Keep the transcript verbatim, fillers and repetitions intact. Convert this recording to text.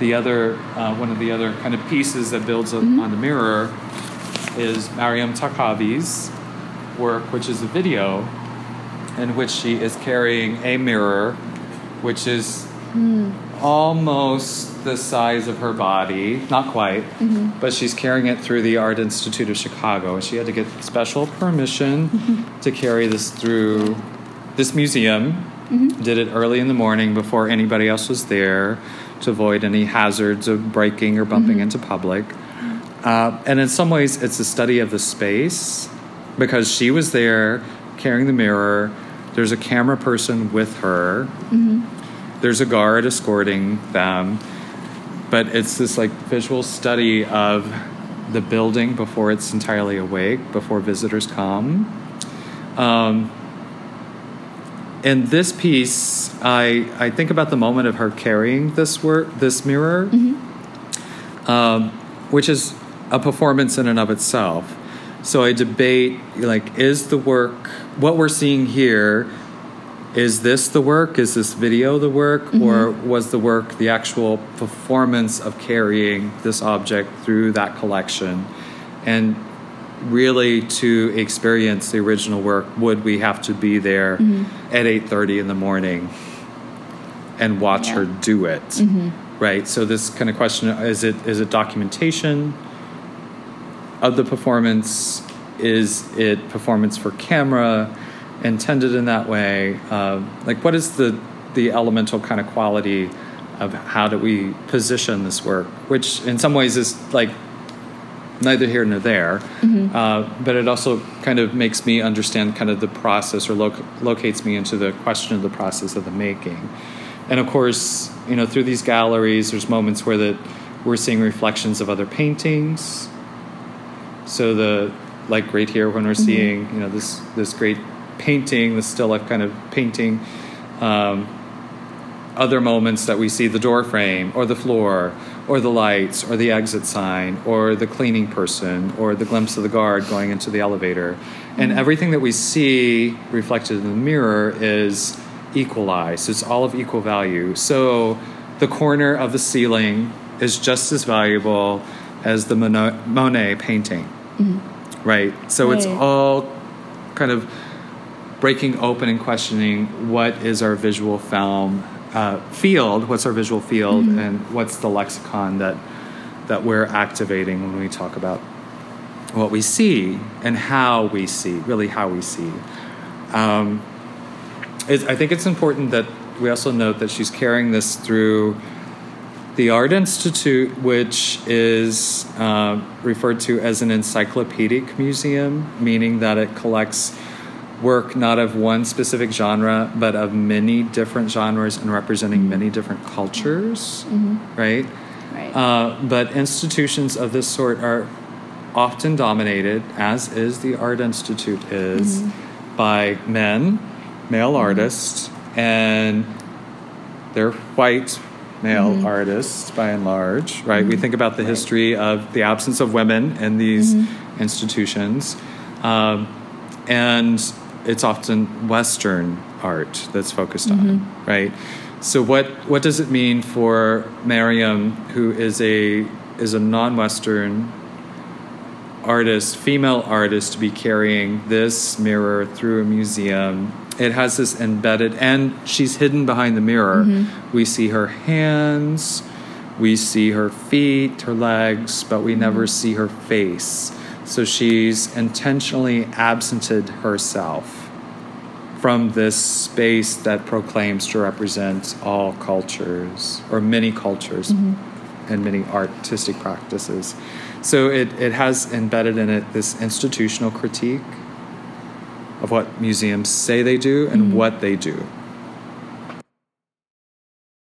the other, uh, one of the other kind of pieces that builds mm-hmm. on the mirror is Mariam Taqavi's work, which is a video in which she is carrying a mirror, which is mm. almost the size of her body, not quite, mm-hmm. but she's carrying it through the Art Institute of Chicago. She had to get special permission mm-hmm. to carry this through this museum. Mm-hmm. Did it early in the morning before anybody else was there to avoid any hazards of breaking or bumping mm-hmm. into public. Uh, and in some ways, it's a study of the space because she was there carrying the mirror. There's a camera person with her. Mm-hmm. There's a guard escorting them. But it's this like visual study of the building before it's entirely awake, before visitors come. Um, in this piece, I I think about the moment of her carrying this work, this mirror, mm-hmm. um, which is a performance in and of itself. So I debate, like, is the work, what we're seeing here, is this the work? Is this video the work? Mm-hmm. Or was the work the actual performance of carrying this object through that collection? And really, to experience the original work, would we have to be there mm-hmm. at eight thirty in the morning and watch yeah. her do it? Mm-hmm. Right? So this kind of question, is it is it documentation of the performance? Is it performance for camera intended in that way? Uh, like, what is the the elemental kind of quality of how do we position this work, which in some ways is like neither here nor there, mm-hmm. uh, but it also kind of makes me understand kind of the process, or loc- locates me into the question of the process of the making. And of course, you know, through these galleries, there's moments where that we're seeing reflections of other paintings. So the, like right here when we're mm-hmm. seeing, you know, this this great painting, the still life kind of painting, um, other moments that we see the door frame or the floor or the lights or the exit sign or the cleaning person or the glimpse of the guard going into the elevator. Mm-hmm. And everything that we see reflected in the mirror is equalized. It's all of equal value. So the corner of the ceiling is just as valuable as the Monet painting, mm-hmm. right? So right. It's all kind of breaking open and questioning what is our visual film uh, field, what's our visual field, mm-hmm. and what's the lexicon that that we're activating when we talk about what we see and how we see, really how we see. Um, it, I think it's important that we also note that she's carrying this through the Art Institute, which is uh, referred to as an encyclopedic museum, meaning that it collects work not of one specific genre, but of many different genres and representing mm-hmm. many different cultures, mm-hmm. right? Right. Uh, but institutions of this sort are often dominated, as is the Art Institute is, mm-hmm. by men, male mm-hmm. artists, and they're white male mm-hmm. artists by and large, right? Mm-hmm. We think about the right. history of the absence of women in these mm-hmm. institutions, um, and it's often Western art that's focused mm-hmm. on, right? So what what does it mean for Mariam, who is a is a non-Western artist, female artist, to be carrying this mirror through a museum? It has this embedded, and she's hidden behind the mirror. Mm-hmm. We see her hands, we see her feet, her legs, but we mm-hmm. never see her face. So she's intentionally absented herself from this space that proclaims to represent all cultures, or many cultures, mm-hmm. and many artistic practices. So it, it has embedded in it this institutional critique of what museums say they do and mm-hmm. what they do.